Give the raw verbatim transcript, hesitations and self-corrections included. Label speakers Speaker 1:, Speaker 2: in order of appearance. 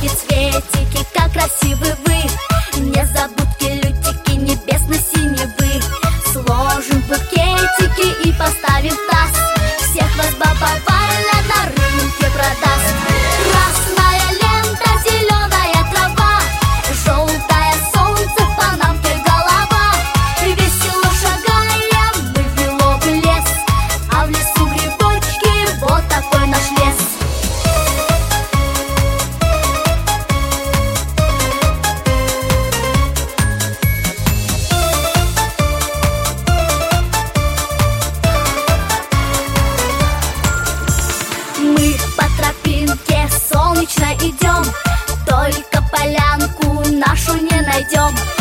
Speaker 1: цветики, как красивы вы. Незабудки, лютики, небесно-синевы. Сложим букетики и поставим в таз. Всех вас баба Валя на рынке продаст. Красная лента, зеленая трава, желтое солнце, в панамке голова. Весело шагаем мы в лиловый лес, а в лесу грибочки, вот такой наш лес. Мы по тропинке солнечной идем, только полянку нашу не найдем.